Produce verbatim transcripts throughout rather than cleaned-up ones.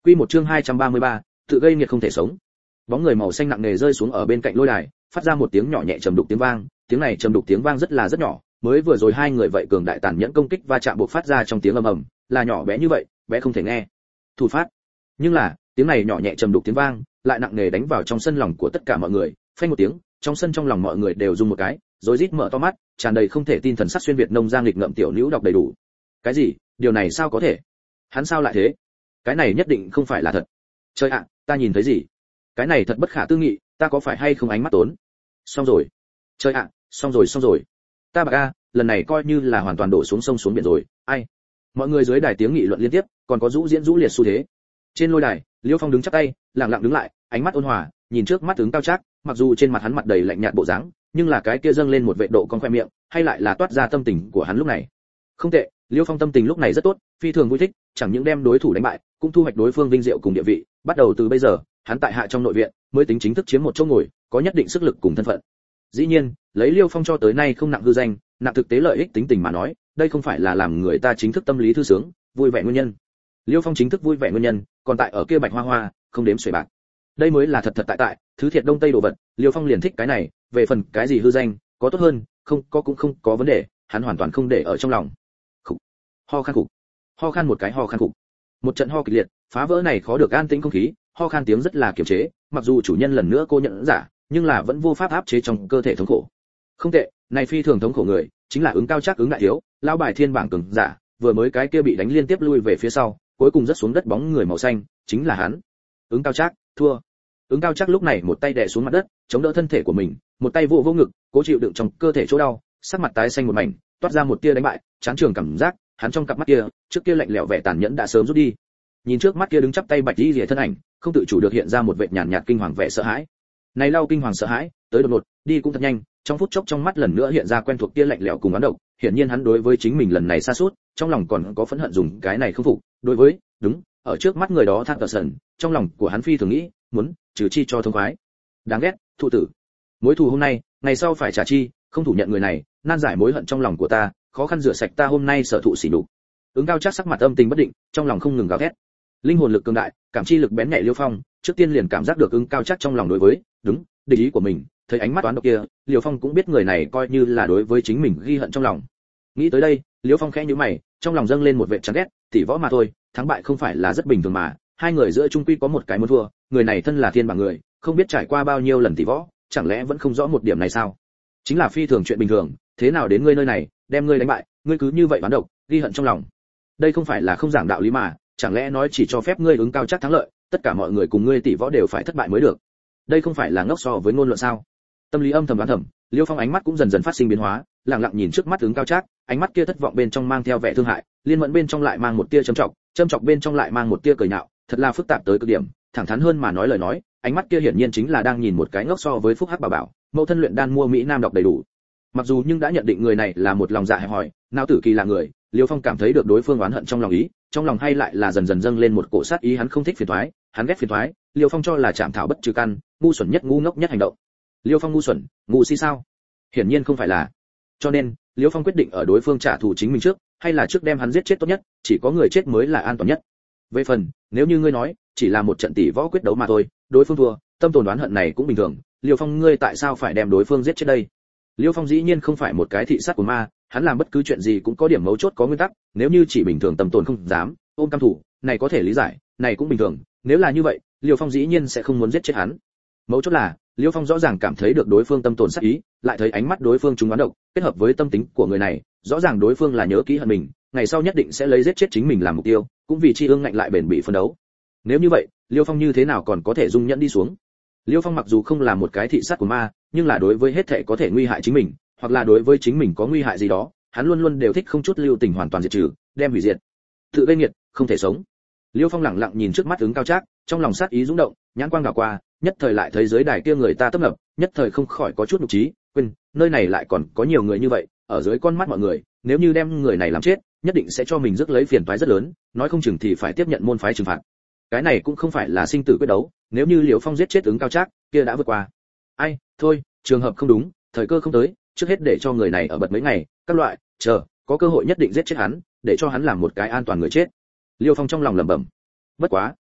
Quy một chương hai trăm ba mươi ba, tự gây nghiệt không thể sống. Bóng người màu xanh nặng nề rơi xuống ở bên cạnh lôi đài, phát ra một tiếng nhỏ nhẹ trầm đục tiếng vang, tiếng này trầm đục tiếng vang rất là rất nhỏ, mới vừa rồi hai người vậy cường đại tàn nhẫn công kích va chạm buộc phát ra trong tiếng ầm ầm, là nhỏ bé như vậy, bé không thể nghe. Thủ phát. Nhưng là, tiếng này nhỏ nhẹ trầm đục tiếng vang, lại nặng nề đánh vào trong sân lòng của tất cả mọi người, phanh một tiếng, trong sân trong lòng mọi người đều rung một cái, rối rít mở to mắt, tràn đầy không thể tin thần sắc xuyên việt nông giang nghịch ngợm tiểu nữ đọc đầy đủ. Cái gì? Điều này sao có thể? Hắn sao lại thế? Cái này nhất định không phải là thật. Trời ạ, ta nhìn thấy gì? Cái này thật bất khả tư nghị, ta có phải hay không ánh mắt tốn? Xong rồi. Trời ạ, xong rồi xong rồi. Ta bạc a, lần này coi như là hoàn toàn đổ xuống sông xuống biển rồi, ai? Mọi người dưới đài tiếng nghị luận liên tiếp, còn có rũ diễn rũ liệt xu thế. Trên lôi đài, Liêu Phong đứng chắp tay, lặng lặng đứng lại, ánh mắt ôn hòa, nhìn trước mắt tướng cao trác, mặc dù trên mặt hắn mặt đầy lạnh nhạt bộ dáng, nhưng là cái kia dâng lên một vệt độ con khoe miệng, hay lại là toát ra tâm tình của hắn lúc này. Không tệ, Liêu Phong tâm tình lúc này rất tốt, phi thường vui thích, chẳng những đem đối thủ đánh bại, cũng thu hoạch đối phương vinh diệu cùng địa vị, bắt đầu từ bây giờ, hắn tại hạ trong nội viện, mới tính chính thức chiếm một chỗ ngồi, có nhất định sức lực cùng thân phận. Dĩ nhiên, lấy Liêu Phong cho tới nay không nặng hư danh, nặng thực tế lợi ích tính tình mà nói, đây không phải là làm người ta chính thức tâm lý thư sướng, vui vẻ nguyên nhân. Liêu Phong chính thức vui vẻ nguyên nhân, còn tại ở kia bạch hoa hoa, không đếm xuể bạc. Đây mới là thật thật tại tại, thứ thiệt đông tây đồ vật, Liêu Phong liền thích cái này, về phần cái gì hư danh, có tốt hơn, không, có cũng không có vấn đề, hắn hoàn toàn không để ở trong lòng. Khủ. Ho khan khục. Ho khan một cái ho khan khục. Một trận ho kịch liệt, phá vỡ này khó được an tĩnh không khí, ho khan tiếng rất là kiềm chế, mặc dù chủ nhân lần nữa cô nhận giả, nhưng là vẫn vô pháp áp chế trong cơ thể thống khổ. Không tệ, này phi thường thống khổ người, chính là ứng cao trác ứng đại thiếu, lão bài thiên bảng cường giả, vừa mới cái kia bị đánh liên tiếp lui về phía sau, cuối cùng rất xuống đất bóng người màu xanh, chính là hắn. Ứng cao trác, thua. Ứng cao trác lúc này một tay đè xuống mặt đất, chống đỡ thân thể của mình, một tay vỗ vỗ ngực, cố chịu đựng trong cơ thể chỗ đau, sắc mặt tái xanh một mảnh, toát ra một tia đánh bại, chán trường cảm giác, hắn trong cặp mắt kia, trước kia lạnh lẽo vẻ tàn nhẫn đã sớm rút đi. Nhìn trước mắt kia đứng chắp tay bạch y liễu thân ảnh, không tự chủ được hiện ra một vệt nhàn nhạt kinh hoàng vẻ sợ hãi. Này lau kinh hoàng sợ hãi, tới đột ngột, đi cũng thật nhanh, trong phút chốc trong mắt lần nữa hiện ra quen thuộc kia lạnh lẽo cùng oán độc, hiển nhiên hắn đối với chính mình lần này sa sút, trong lòng còn có phẫn hận dùng cái này không phục, đối với, đúng, ở trước mắt người đó thang tờ sần, trong lòng của hắn phi thường nghĩ, muốn trừ chi cho thông khoái. Đáng ghét, thụ tử. Mối thù hôm nay, ngày sau phải trả chi, không thủ nhận người này, nan giải mối hận trong lòng của ta, khó khăn rửa sạch ta hôm nay sở thụ sỉ nhục. Ứng cao trác sắc mặt âm tình bất định, trong lòng không ngừng gào thét. Linh hồn lực cường đại, cảm chi lực bén nhạy Liêu Phong, trước tiên liền cảm giác được ứng cao trác trong lòng đối với, đúng, địch ý của mình, thấy ánh mắt toán độc kia, Liêu Phong cũng biết người này coi như là đối với chính mình ghi hận trong lòng. Nghĩ tới đây, Liêu Phong khẽ nhíu mày, trong lòng dâng lên một vẻ chán ghét, tỷ võ mà thôi, thắng bại không phải là rất bình thường mà, hai người giữa chung quy có một cái muốn thua, người này thân là thiên bảng người, không biết trải qua bao nhiêu lần tỷ võ, chẳng lẽ vẫn không rõ một điểm này sao? Chính là phi thường chuyện bình thường, thế nào đến ngươi nơi này, đem ngươi đánh bại, ngươi cứ như vậy bán độc, ghi hận trong lòng. Đây không phải là không giảng đạo lý mà, chẳng lẽ nói chỉ cho phép ngươi ứng cao trác thắng lợi, tất cả mọi người cùng ngươi tỷ võ đều phải thất bại mới được. Đây không phải là ngốc so với ngôn luận sao? Tâm lý âm thầm đoán thầm, Liêu Phong ánh mắt cũng dần dần phát sinh biến hóa, lặng lặng nhìn trước mắt ứng cao trác, ánh mắt kia thất vọng bên trong mang theo vẻ thương hại, liên mẫn bên trong lại mang một tia châm trọng, châm trọng bên trong lại mang một tia cười nhạo, thật là phức tạp tới cực điểm, thẳng thắn hơn mà nói lời nói, ánh mắt kia hiển nhiên chính là đang nhìn một cái ngốc so với phúc hắc bảo bảo, mẫu thân luyện đan mua mỹ nam đọc đầy đủ. Mặc dù nhưng đã nhận định người này là một lòng dạ hẹp hòi, não tử kỳ là người, Liêu Phong cảm thấy được đối phương oán hận trong lòng ý, trong lòng hay lại là dần dần dâng lên một cổ sát ý, hắn không thích phiền toái, hắn ghét phiền toái, Liêu Phong cho là chạm thảo bất trừ căn, ngu xuẩn nhất ngu ngốc nhất hành động. Liêu Phong ngu xuẩn, ngu si sao? Hiển nhiên không phải là. Cho nên, Liêu Phong quyết định ở đối phương trả thù chính mình trước, hay là trước đem hắn giết chết tốt nhất, chỉ có người chết mới là an toàn nhất. Về phần, nếu như ngươi nói, chỉ là một trận tỷ võ quyết đấu mà thôi, đối phương thua, tâm tồn đoán hận này cũng bình thường, Liêu Phong ngươi tại sao phải đem đối phương giết chết đây? Liêu Phong dĩ nhiên không phải một cái thị sát của ma, hắn làm bất cứ chuyện gì cũng có điểm mấu chốt có nguyên tắc, nếu như chỉ bình thường tâm tồn không dám, ôm cam thủ, này có thể lý giải, này cũng bình thường, nếu là như vậy, Liêu Phong dĩ nhiên sẽ không muốn giết chết hắn. Mấu chốt là, Liêu Phong rõ ràng cảm thấy được đối phương tâm tồn sát ý, lại thấy ánh mắt đối phương trúng oán độc, kết hợp với tâm tính của người này, rõ ràng đối phương là nhớ kỹ hận mình, ngày sau nhất định sẽ lấy giết chết chính mình làm mục tiêu, cũng vì chi ương ngạnh lại bền bỉ phân đấu. Nếu như vậy, Liêu Phong như thế nào còn có thể dung nhẫn đi xuống? Liêu Phong mặc dù không là một cái thị sát của ma, nhưng là đối với hết thảy có thể nguy hại chính mình, hoặc là đối với chính mình có nguy hại gì đó, hắn luôn luôn đều thích không chút lưu tình hoàn toàn diệt trừ, đem hủy diệt. Tự gây nghiệt, không thể sống. Liêu Phong lặng lặng nhìn trước mắt ứng cao trác, trong lòng sát ý dũng động, nhãn quang đảo qua, nhất thời lại thấy dưới đài kia người ta tấp nập, nhất thời không khỏi có chút nhục trí, quên, nơi này lại còn có nhiều người như vậy, ở dưới con mắt mọi người, nếu như đem người này làm chết, nhất định sẽ cho mình rước lấy phiền toái rất lớn, nói không chừng thì phải tiếp nhận môn phái trừng phạt. Cái này cũng không phải là sinh tử quyết đấu, nếu như Liêu Phong giết chết ứng cao trác, kia đã vượt qua. Ai, thôi, trường hợp không đúng, thời cơ không tới, trước hết để cho người này ở bật mấy ngày, các loại, chờ, có cơ hội nhất định giết chết hắn, để cho hắn làm một cái an toàn người chết. Liêu Phong trong lòng lẩm bẩm. Bất quá,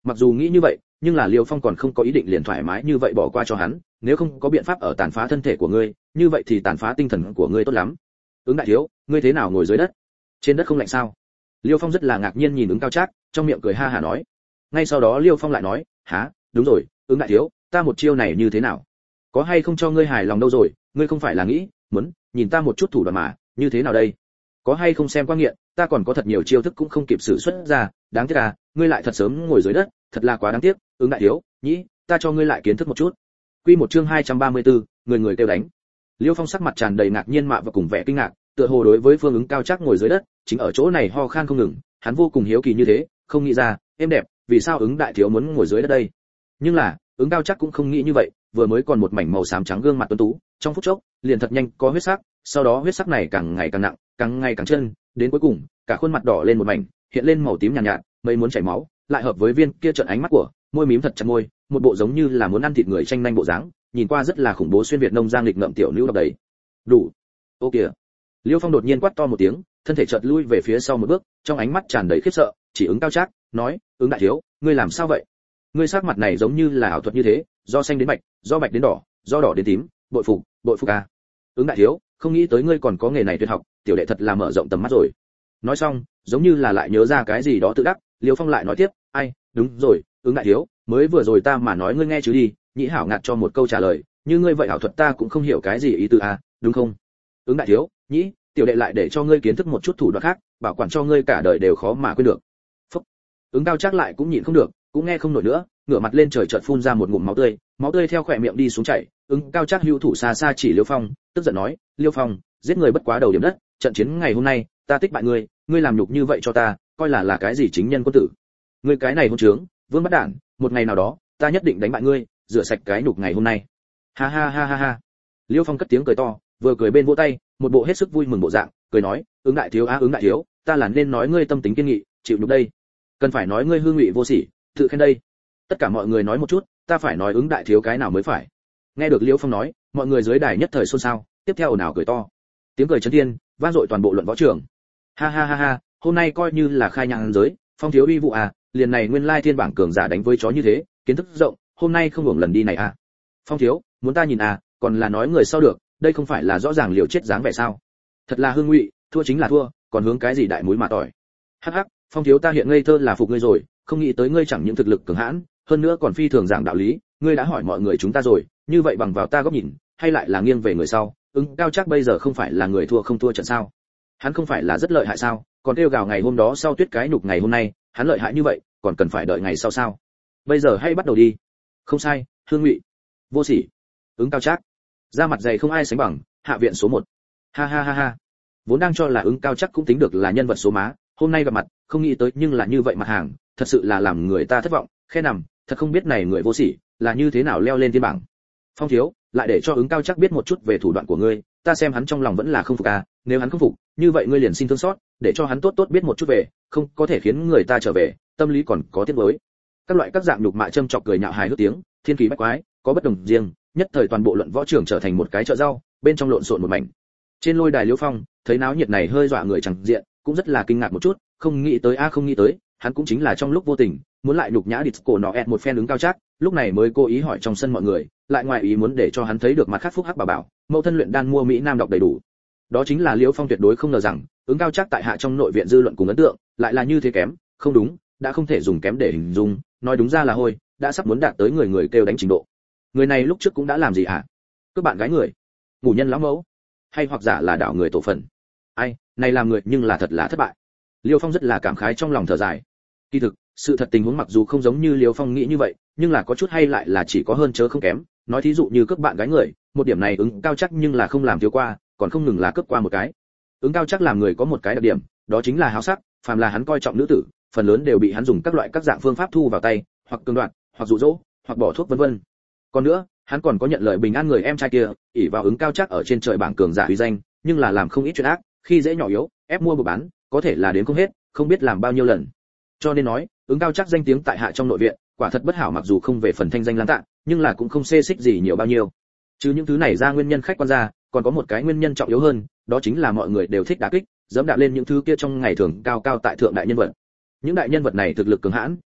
Mặc dù nghĩ như vậy, nhưng là Liêu Phong còn không có ý định liền thoải mái như vậy bỏ qua cho hắn, nếu không có biện pháp ở tàn phá thân thể của ngươi, như vậy thì tàn phá tinh thần của ngươi tốt lắm. Ứng đại thiếu, ngươi thế nào ngồi dưới đất? Trên đất không lạnh sao? Liêu Phong rất là ngạc nhiên nhìn Ứng Cao Trác, trong miệng cười ha hả nói. Ngay sau đó Liêu Phong lại nói, hả, đúng rồi, Ứng đại thiếu, ta một chiêu này như thế nào? Có hay không cho ngươi hài lòng đâu rồi, ngươi không phải là nghĩ, muốn nhìn ta một chút thủ đoạn mà, như thế nào đây? Có hay không xem qua nghiện, ta còn có thật nhiều chiêu thức cũng không kịp sử xuất ra, đáng tiếc à, ngươi lại thật sớm ngồi dưới đất, thật là quá đáng tiếc, Ứng đại thiếu, nhĩ, ta cho ngươi lại kiến thức một chút. Quy một chương hai trăm ba mươi tư, người người kêu đánh. Liêu Phong sắc mặt tràn đầy ngạc nhiên mạ và cùng vẻ kinh ngạc, tựa hồ đối với Phương Ứng Cao Trác ngồi dưới đất, chính ở chỗ này ho khan không ngừng, hắn vô cùng hiếu kỳ như thế, không nghĩ ra, em đẹp, vì sao Ứng đại thiếu muốn ngồi dưới đất đây? Nhưng là, Ứng Cao Trác cũng không nghĩ như vậy, vừa mới còn một mảnh màu xám trắng gương mặt tuấn tú, trong phút chốc, liền thật nhanh có huyết sắc, sau đó huyết sắc này càng ngày càng nặng, càng ngày càng chân, đến cuối cùng, cả khuôn mặt đỏ lên một mảnh, hiện lên màu tím nhàn nhạt, nhạt, mấy muốn chảy máu, lại hợp với viên kia trợn ánh mắt của, môi mím thật chặt môi, một bộ giống như là muốn ăn thịt người tranh nhanh bộ dáng, nhìn qua rất là khủng bố xuyên việt nông giang lịch ngậm tiểu nữ độc đầy. Đủ. Ô kìa. Liêu Phong đột nhiên quát to một tiếng, thân thể chợt lui về phía sau một bước, trong ánh mắt tràn đầy khiếp sợ, chỉ Ứng Cao Trác, nói, Ứng đại thiếu, ngươi làm sao vậy? Ngươi sắc mặt này giống như là ảo thuật như thế, do xanh đến bạch, do bạch đến đỏ, do đỏ đến tím, bội phục, bội phục a. Ứng đại thiếu, không nghĩ tới ngươi còn có nghề này tuyệt học, tiểu đệ thật là mở rộng tầm mắt rồi. Nói xong, giống như là lại nhớ ra cái gì đó tự đắc, Liêu Phong lại nói tiếp, ai, đúng rồi, Ứng đại thiếu, mới vừa rồi ta mà nói ngươi nghe chứ đi, nhĩ hảo ngạt cho một câu trả lời, như ngươi vậy ảo thuật ta cũng không hiểu cái gì ý tứ a, đúng không? Ứng đại thiếu, nhĩ, tiểu đệ lại để cho ngươi kiến thức một chút thủ đoạn khác, bảo quản cho ngươi cả đời đều khó mà quên được. Phúc. Ứng Cao Trác lại cũng nhịn không được, cũng nghe không nổi nữa, ngửa mặt lên trời chợt phun ra một ngụm máu tươi, máu tươi theo khóe miệng đi xuống chảy. Ứng Cao Trác hữu thủ xa xa chỉ Liêu Phong, tức giận nói, Liêu Phong, giết người bất quá đầu điểm đất, trận chiến ngày hôm nay, ta tích bại ngươi, ngươi làm nhục như vậy cho ta, coi là là cái gì chính nhân quân tử? Ngươi cái này hỗn trướng, vương bắt đản, một ngày nào đó, ta nhất định đánh bại ngươi, rửa sạch cái nhục ngày hôm nay. Ha ha ha ha ha. Liêu Phong cất tiếng cười to, vừa cười bên vỗ tay, một bộ hết sức vui mừng bộ dạng, cười nói, Ứng đại thiếu á Ứng đại thiếu, ta là nên nói ngươi tâm tính kiên nghị, chịu nhục đây, cần phải nói ngươi hư ngụy vô sỉ, tự khen đây. Tất cả mọi người nói một chút, ta phải nói Ứng đại thiếu cái nào mới phải. Nghe được Liêu Phong nói, mọi người dưới đài nhất thời xôn xao, tiếp theo ồn ào cười to. Tiếng cười chấn thiên, vang dội toàn bộ luận võ trường. Ha ha ha ha, hôm nay coi như là khai nhang giới, Phong thiếu uy vụ à, liền này nguyên lai thiên bảng cường giả đánh với chó như thế, kiến thức rộng, hôm nay không hưởng lần đi này à. Phong thiếu, muốn ta nhìn à, còn là nói người sau được, đây không phải là rõ ràng liều chết dáng vẻ sao? Thật là hương ngụy, thua chính là thua, còn hướng cái gì đại mũi mà tỏi. Hắc hắc, Phong thiếu ta hiện ngây thơ là phục ngươi rồi, không nghĩ tới ngươi chẳng những thực lực cường hãn, hơn nữa còn phi thường giảng đạo lý, ngươi đã hỏi mọi người chúng ta rồi, như vậy bằng vào ta góc nhìn, hay lại là nghiêng về người sau, Ứng Cao Trác bây giờ không phải là người thua không thua trận sao? Hắn không phải là rất lợi hại sao? Còn kêu gào ngày hôm đó sau tuyết cái nhục ngày hôm nay, hắn lợi hại như vậy, còn cần phải đợi ngày sau sao? Bây giờ hay bắt đầu đi. Không sai, hương ngụy, vô sỉ, Ứng Cao Trác, da mặt dày không ai sánh bằng, hạ viện số một. Ha ha ha ha. Vốn đang cho là Ứng Cao Trác cũng tính được là nhân vật số má, hôm nay gặp mặt, không nghĩ tới nhưng là như vậy mặt hàng, thật sự là làm người ta thất vọng, khe nằm, thật không biết này người vô sỉ là như thế nào leo lên thiên bảng. Phong thiếu, lại để cho Ứng Cao Trác biết một chút về thủ đoạn của ngươi, ta xem hắn trong lòng vẫn là không phục à, nếu hắn không phục, như vậy ngươi liền xin thương xót, để cho hắn tốt tốt biết một chút về, không có thể khiến người ta trở về, tâm lý còn có tiếc nuối. Các loại các dạng nhục mạ châm chọc cười nhạo hài hước tiếng, thiên kỳ bách quái, có bất đồng riêng, nhất thời toàn bộ luận võ trường trở thành một cái chợ rau, bên trong lộn xộn một mảnh. Trên lôi đài Liêu Phong, thấy náo nhiệt này hơi dọa người chẳng diện, cũng rất là kinh ngạc một chút, không nghĩ tới a không nghĩ tới, hắn cũng chính là trong lúc vô tình, muốn lại nhục nhã Disco nó ẹt một phen Ứng Cao Trác, lúc này mới cố ý hỏi trong sân mọi người, lại ngoài ý muốn để cho hắn thấy được mặt khác phúc hắc bảo bảo, mẫu thân luyện đan mua mỹ nam đọc đầy đủ. Đó chính là Liêu Phong tuyệt đối không ngờ rằng, Ứng Cao Trác tại hạ trong nội viện dư luận cùng ấn tượng, lại là như thế kém, không đúng, đã không thể dùng kém để hình dung, nói đúng ra là hôi, đã sắp muốn đạt tới người người kêu đánh trình độ. Người này lúc trước cũng đã làm gì hả? Các bạn gái người, ngủ nhân lão mẫu, hay hoặc giả là đảo người tổ phần. Ai, này làm người nhưng là thật là thất bại. Liêu Phong rất là cảm khái trong lòng thở dài. Kỳ thực, sự thật tình huống mặc dù không giống như Liêu Phong nghĩ như vậy, nhưng là có chút hay lại là chỉ có hơn chớ không kém, nói thí dụ như các bạn gái người, một điểm này Ứng Cao Trác nhưng là không làm thiếu qua, còn không ngừng là cướp qua một cái. Ứng Cao Trác làm người có một cái đặc điểm, đó chính là háo sắc, phàm là hắn coi trọng nữ tử, phần lớn đều bị hắn dùng các loại các dạng phương pháp thu vào tay, hoặc cưỡng đoạt, hoặc dụ dỗ, hoặc bỏ thuốc vân vân. Còn nữa, hắn còn có nhận lời bình an người em trai kia, ỷ vào Ứng Cao Trác ở trên trời bảng cường giả uy danh, nhưng là làm không ít chuyện ác, khi dễ nhỏ yếu, ép mua buộc bán, có thể là đến không hết, không biết làm bao nhiêu lần. Cho nên nói, Ứng Cao Trác danh tiếng tại hạ trong nội viện, quả thật bất hảo, mặc dù không về phần thanh danh lãng tạ, nhưng là cũng không xê xích gì nhiều bao nhiêu. Chứ những thứ này ra nguyên nhân khách quan ra, còn có một cái nguyên nhân trọng yếu hơn, đó chính là mọi người đều thích đả kích, dẫm đạp lên những thứ kia trong ngày thường cao cao tại thượng đại nhân vật. Những đại nhân vật này thực lực cường hãn,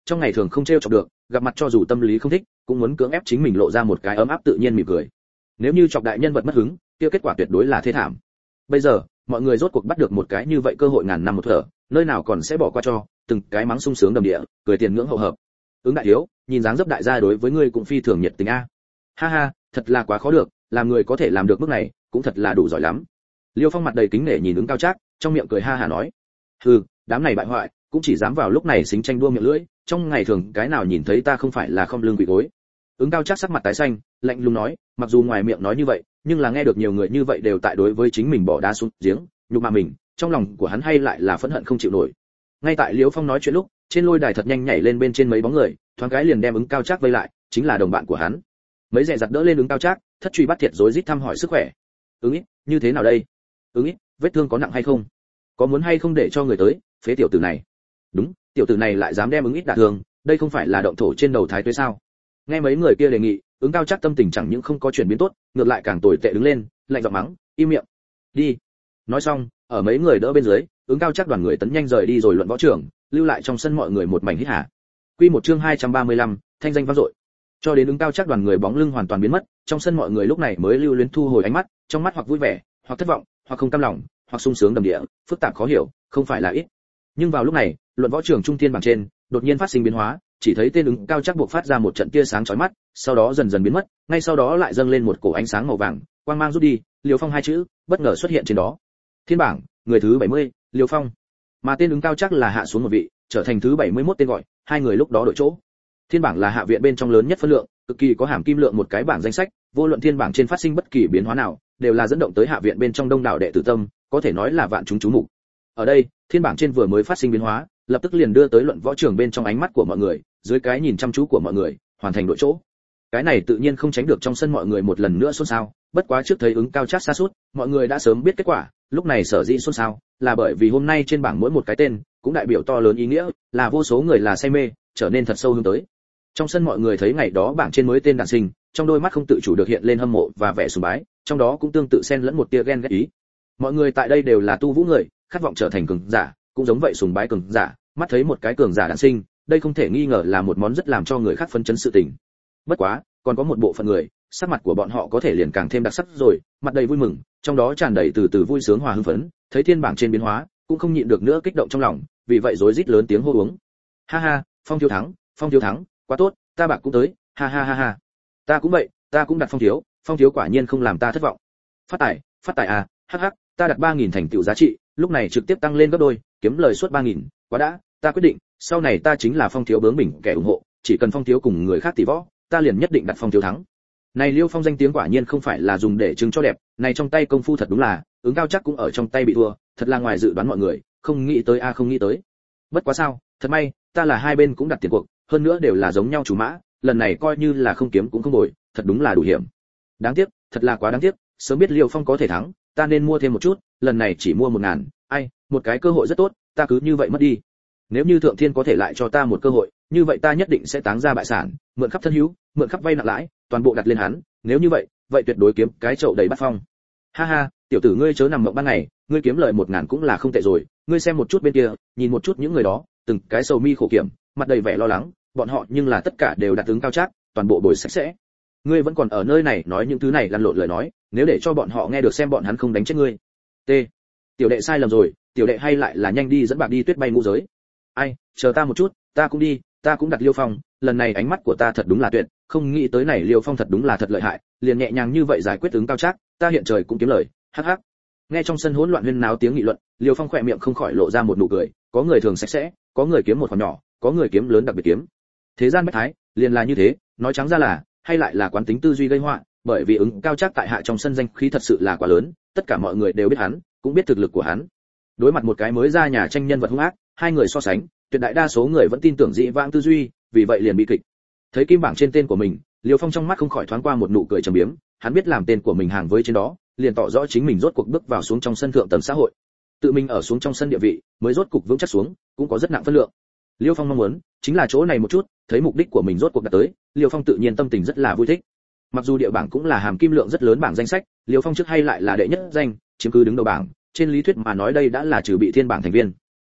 trong ngày thường không trêu chọc được, gặp mặt cho dù tâm lý không thích, cũng muốn cưỡng ép chính mình lộ ra một cái ấm áp tự nhiên mỉm cười. Nếu như chọc đại nhân vật mất hứng, kia kết quả tuyệt đối là thê thảm. Bây giờ, mọi người rốt cuộc bắt được một cái như vậy cơ hội ngàn năm một thở, nơi nào còn sẽ bỏ qua cho, từng cái mắng sung sướng đầm địa, cười tiền ngưỡng hậu hợp. Ứng đại hiếu, nhìn dáng dấp đại gia đối với ngươi cũng phi thường nhiệt tình a. Ha ha, thật là quá khó được, làm người có thể làm được mức này, cũng thật là đủ giỏi lắm. Liêu Phong mặt đầy kính nể nhìn ứng Cao Trác, trong miệng cười ha hả nói: "Hừ, đám này bại hoại, cũng chỉ dám vào lúc này xính tranh đua miệng lưỡi, trong ngày thường cái nào nhìn thấy ta không phải là không lưng quỳ gối." Ứng Cao Trác sắc mặt tái xanh, lạnh lùng nói, mặc dù ngoài miệng nói như vậy, nhưng là nghe được nhiều người như vậy đều tại đối với chính mình bỏ đá xuống giếng, nhục mạ mình, trong lòng của hắn hay lại là phẫn hận không chịu nổi. Ngay tại Liêu Phong nói chuyện lúc, trên lôi đài thật nhanh nhảy lên bên trên mấy bóng người, thoáng cái liền đem ứng Cao Trác vây lại, chính là đồng bạn của hắn. Mấy rẻ giặt đỡ lên ứng Cao Trác, thất truy bắt thiệt rối rít thăm hỏi sức khỏe. "Ứng ít, như thế nào đây? Ứng ít, vết thương có nặng hay không? Có muốn hay không để cho người tới, phế tiểu tử này." "Đúng, tiểu tử này lại dám đem ứng ít đả thương, đây không phải là động thổ trên đầu thái tuế sao?" Nghe mấy người kia đề nghị, ứng Cao Trác tâm tình chẳng những không có chuyển biến tốt, ngược lại càng tồi tệ đứng lên, lạnh giọng mắng: "Im miệng, đi." Nói xong, ở mấy người đỡ bên dưới, ứng Cao Trác đoàn người tấn nhanh rời đi rồi luận võ trường, lưu lại trong sân mọi người một mảnh hít hà. Quy một chương hai trăm ba mươi lăm, thanh danh vang dội. Cho đến ứng Cao Trác đoàn người bóng lưng hoàn toàn biến mất, trong sân mọi người lúc này mới lưu luyến thu hồi ánh mắt, trong mắt hoặc vui vẻ, hoặc thất vọng, hoặc không cam lòng, hoặc sung sướng đầm địa, phức tạp khó hiểu, không phải là ít. Nhưng vào lúc này, luận võ trường trung thiên bảng trên, đột nhiên phát sinh biến hóa, chỉ thấy tên ứng Cao Trác buộc phát ra một trận tia sáng chói mắt, sau đó dần dần biến mất, ngay sau đó lại dâng lên một cổ ánh sáng màu vàng, quang mang rút đi, Liêu Phong hai chữ bất ngờ xuất hiện trên đó. Thiên bảng, người thứ bảy mươi, Liêu Phong. Mà tên ứng Cao Trác là hạ xuống một vị, trở thành thứ bảy mươi mốt tên gọi, hai người lúc đó đổi chỗ. Thiên bảng là hạ viện bên trong lớn nhất phân lượng, cực kỳ có hàm kim lượng một cái bảng danh sách, vô luận thiên bảng trên phát sinh bất kỳ biến hóa nào, đều là dẫn động tới hạ viện bên trong đông đảo đệ tử tâm, có thể nói là vạn chúng chú mục. Ở đây, thiên bảng trên vừa mới phát sinh biến hóa, lập tức liền đưa tới luận võ trường bên trong ánh mắt của mọi người, dưới cái nhìn chăm chú của mọi người, hoàn thành đội chỗ. Cái này tự nhiên không tránh được trong sân mọi người một lần nữa xôn xao, bất quá trước thấy ứng Cao Trác sa sút, mọi người đã sớm biết kết quả, lúc này sở dĩ xôn xao, là bởi vì hôm nay trên bảng mỗi một cái tên, cũng đại biểu to lớn ý nghĩa, là vô số người là say mê, trở nên thật sâu hướng tới. Trong sân mọi người thấy ngày đó bảng trên mới tên đản sinh, trong đôi mắt không tự chủ được hiện lên hâm mộ và vẻ sùng bái, trong đó cũng tương tự xen lẫn một tia ghen ghét ý. Mọi người tại đây đều là tu vũ người, khát vọng trở thành cường giả, cũng giống vậy sùng bái cường giả, mắt thấy một cái cường giả đản sinh, đây không thể nghi ngờ là một món rất làm cho người khác phấn chấn sự tình. Bất quá, còn có một bộ phận người, sắc mặt của bọn họ có thể liền càng thêm đặc sắc rồi, mặt đầy vui mừng, trong đó tràn đầy từ từ vui sướng hòa hưng phấn, thấy thiên bảng trên biến hóa, cũng không nhịn được nữa kích động trong lòng, vì vậy rối rít lớn tiếng hô uống. Ha ha, Phong thiếu thắng, Phong thiếu thắng, quá tốt, ta bạc cũng tới, ha ha ha ha. Ta cũng vậy, ta cũng đặt Phong thiếu, Phong thiếu quả nhiên không làm ta thất vọng. Phát tài, phát tài à, hắc hắc, ta đặt ba nghìn thành tựu giá trị, lúc này trực tiếp tăng lên gấp đôi, kiếm lời suốt ba nghìn, quá đã, ta quyết định, sau này ta chính là Phong thiếu bướng bỉnh kẻ ủng hộ, chỉ cần Phong thiếu cùng người khác tỷ võ, ta liền nhất định đặt Phong thiếu thắng. Này Liêu Phong danh tiếng quả nhiên không phải là dùng để trưng cho đẹp, này trong tay công phu thật đúng là, ứng Cao Trác cũng ở trong tay bị thua, thật là ngoài dự đoán mọi người, không nghĩ tới a à không nghĩ tới. Bất quá sao, thật may, ta là hai bên cũng đặt tiền cuộc, hơn nữa đều là giống nhau chủ mã, lần này coi như là không kiếm cũng không bồi, thật đúng là đủ hiểm. Đáng tiếc, thật là quá đáng tiếc, sớm biết Liêu Phong có thể thắng, ta nên mua thêm một chút, lần này chỉ mua một ngàn, ai, một cái cơ hội rất tốt, ta cứ như vậy mất đi. Nếu như Thượng Thiên có thể lại cho ta một cơ hội, như vậy ta nhất định sẽ táng ra bại sản, mượn khắp thân hữu, mượn khắp vay nặng lãi, toàn bộ đặt lên hắn, nếu như vậy, vậy tuyệt đối kiếm cái chậu đầy bát phong. Ha ha, tiểu tử ngươi chớ nằm mộng ban ngày, ngươi kiếm lời một ngàn cũng là không tệ rồi, ngươi xem một chút bên kia, nhìn một chút những người đó, từng cái sầu mi khổ kiểm, mặt đầy vẻ lo lắng, bọn họ nhưng là tất cả đều đặt ứng Cao Trác, toàn bộ bồi sạch sẽ. Ngươi vẫn còn ở nơi này nói những thứ này lăn lộn lời nói, nếu để cho bọn họ nghe được xem bọn hắn không đánh chết ngươi. T. Tiểu đệ sai lầm rồi, tiểu đệ hay lại là nhanh đi dẫn bạc đi tuyết bay ngũ giới. Ai, chờ ta một chút, ta cũng đi, ta cũng đặt Liêu Phong, lần này ánh mắt của ta thật đúng là tuyệt, không nghĩ tới này Liêu Phong thật đúng là thật lợi hại, liền nhẹ nhàng như vậy giải quyết ứng Cao Trác, ta hiện trời cũng kiếm lời, hắc hắc. Nghe trong sân hỗn loạn huyên náo tiếng nghị luận, Liêu Phong khỏe miệng không khỏi lộ ra một nụ cười, có người thường sạch sẽ, có người kiếm một khoản nhỏ, có người kiếm lớn đặc biệt kiếm. Thế gian bách thái, liền là như thế, nói trắng ra là, hay lại là quán tính tư duy gây họa, bởi vì ứng Cao Trác tại hạ trong sân danh khí thật sự là quá lớn, tất cả mọi người đều biết hắn, cũng biết thực lực của hắn. Đối mặt một cái mới ra nhà tranh nhân vật hung ác, hai người so sánh, tuyệt đại đa số người vẫn tin tưởng dị vãng tư duy, vì vậy liền bị kịch. Thấy kim bảng trên tên của mình, Liêu Phong trong mắt không khỏi thoáng qua một nụ cười trầm biếm, hắn biết làm tên của mình hàng với trên đó, liền tỏ rõ chính mình rốt cuộc bước vào xuống trong sân thượng tầng xã hội. Tự mình ở xuống trong sân địa vị, mới rốt cục vững chắc xuống, cũng có rất nặng phân lượng. Liêu Phong mong muốn, chính là chỗ này một chút, thấy mục đích của mình rốt cuộc đạt tới, Liêu Phong tự nhiên tâm tình rất là vui thích. Mặc dù địa bảng cũng là hàm kim lượng rất lớn bảng danh sách, Liêu Phong trước hay lại là đệ nhất danh, chiếm cứ đứng đầu bảng, trên lý thuyết mà nói đây đã là trừ bị thiên bảng thành viên.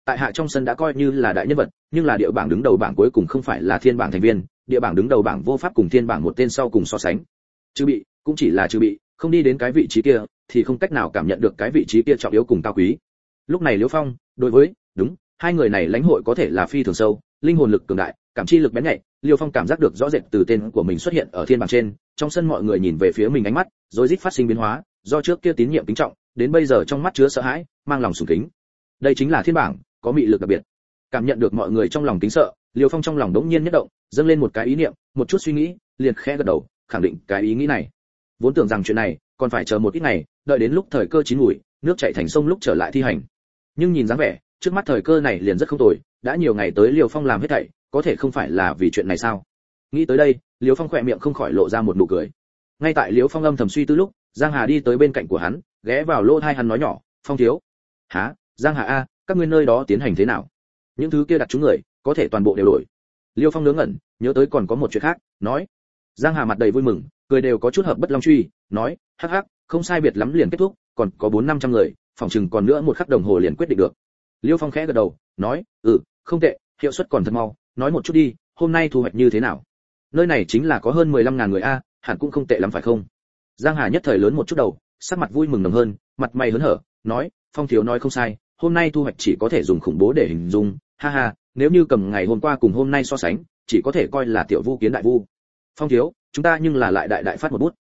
tại hạ trong sân đã coi như là đại nhân vật, nhưng là địa bảng đứng đầu bảng cuối cùng không phải là thiên bảng thành viên, địa bảng đứng đầu bảng vô pháp cùng thiên bảng một tên sau cùng so sánh. Trừ bị, cũng chỉ là trừ bị, không đi đến cái vị trí kia thì không cách nào cảm nhận được cái vị trí kia trọng yếu cùng cao quý. Lúc này Liễu Phong, đối với, đúng, hai người này lãnh hội có thể là phi thường sâu, linh hồn lực cường đại, cảm chi lực bén nhạy, Liễu Phong cảm giác được rõ rệt từ tên của mình xuất hiện ở thiên bảng trên, trong sân mọi người nhìn về phía mình ánh mắt, rồi rít phát sinh biến hóa, do trước kia tín nhiệm kính trọng, đến bây giờ trong mắt chứa sợ hãi, mang lòng sùng kính. Đây chính là thiên bảng, có mị lực đặc biệt. Cảm nhận được mọi người trong lòng kính sợ, Liễu Phong trong lòng đống nhiên nhất động, dâng lên một cái ý niệm, một chút suy nghĩ, liền khẽ gật đầu, khẳng định cái ý nghĩ này. Vốn tưởng rằng chuyện này còn phải chờ một ít ngày, đợi đến lúc thời cơ chín mùi, nước chảy thành sông lúc trở lại thi hành. Nhưng nhìn dáng vẻ, trước mắt thời cơ này liền rất không tồi, đã nhiều ngày tới Liễu Phong làm hết thảy, có thể không phải là vì chuyện này sao? Nghĩ tới đây, Liễu Phong khỏe miệng không khỏi lộ ra một nụ cười. Ngay tại Liễu Phong âm thầm suy tư lúc, Giang Hà đi tới bên cạnh của hắn, ghé vào lỗ tai hắn nói nhỏ, "Phong thiếu." "Hả? Giang Hà a, các ngươi nơi đó tiến hành thế nào? Những thứ kia đặt chúng người, có thể toàn bộ đều đổi." Liêu Phong ngớ ngẩn, nhớ tới còn có một chuyện khác, nói. Giang Hà mặt đầy vui mừng, cười đều có chút hợp bất long truy, nói, "Hắc hắc, không sai biệt lắm liền kết thúc, còn có bốn năm trăm người, phòng chừng còn nữa một khắc đồng hồ liền quyết định được." Liêu Phong khẽ gật đầu, nói, "Ừ, không tệ, hiệu suất còn thật mau, nói một chút đi, hôm nay thu hoạch như thế nào?" "Nơi này chính là có hơn mười lăm ngàn người a, hẳn cũng không tệ lắm phải không?" Giang Hà nhất thời lớn một chút đầu, sắc mặt vui mừng nồng hơn, mặt mày hớn hở, nói, "Phong thiếu nói không sai, hôm nay thu hoạch chỉ có thể dùng khủng bố để hình dung, ha ha, nếu như cầm ngày hôm qua cùng hôm nay so sánh, chỉ có thể coi là tiểu vu kiến đại vu. Phong thiếu, chúng ta nhưng là lại đại đại phát một bút."